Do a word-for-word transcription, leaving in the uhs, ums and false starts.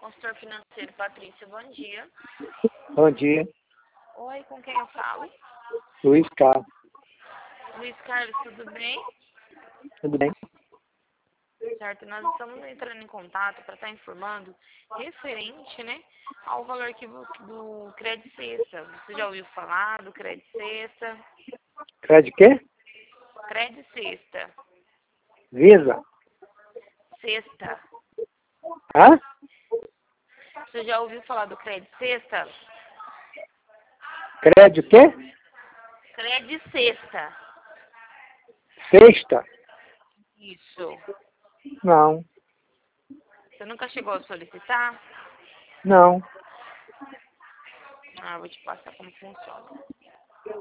Consultor financeiro, Patrícia, bom dia. Bom dia, Oi, com quem eu falo? Luiz Carlos. Luiz Carlos, tudo bem? Tudo bem? Certo, nós estamos entrando em contato para estar informando referente, né, ao valor que vo- do Crédito Sexta. Você já ouviu falar do Crédito Sexta? Crédito quê? Crédito Sexta. Visa? Sexta. Hã? Você já ouviu falar do Crédito Sexta? Crédito quê? Crédito Sexta. Sexta? Isso. Não. Você nunca chegou a solicitar? Não. Ah, vou te passar como funciona.